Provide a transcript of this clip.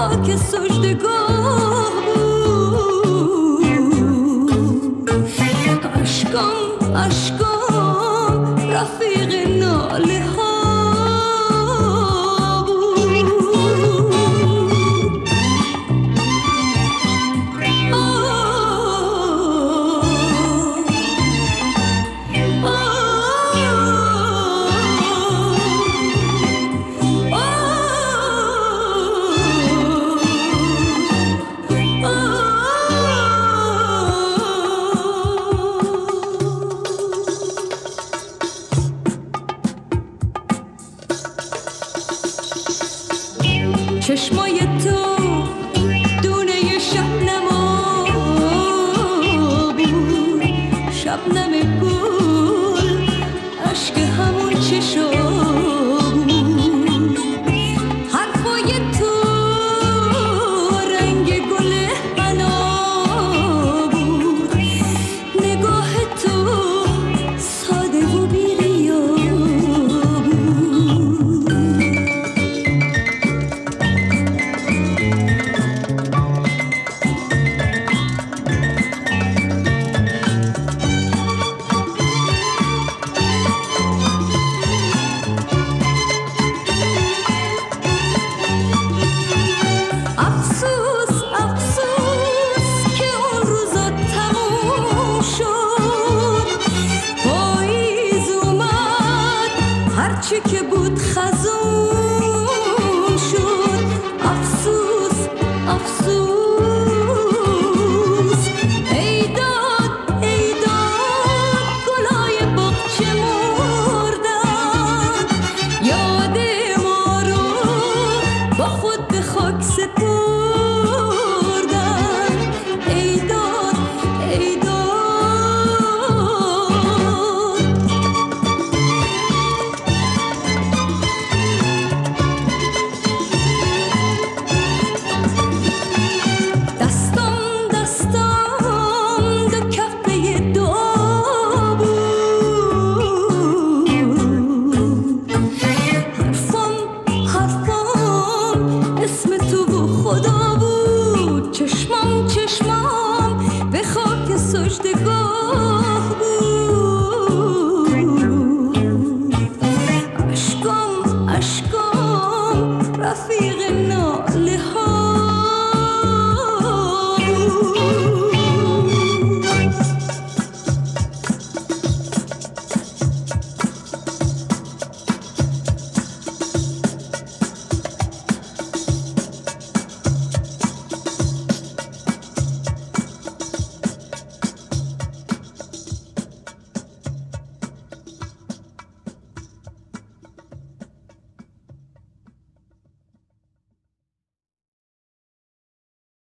خاک سجدگاه بود. اشکام اشکام رفیق ناله ها چشمای تو دونه شبنما بود، شبنم گل عشق همون چشا بود. حرفای تو رنگ گل حنا بود، نگاه تو ساده و بی‌ریا بود. افسوس افسوس که اون روزا تموم شد، پاییز اومد هرچی که بود خزون شد. افسوس افسوس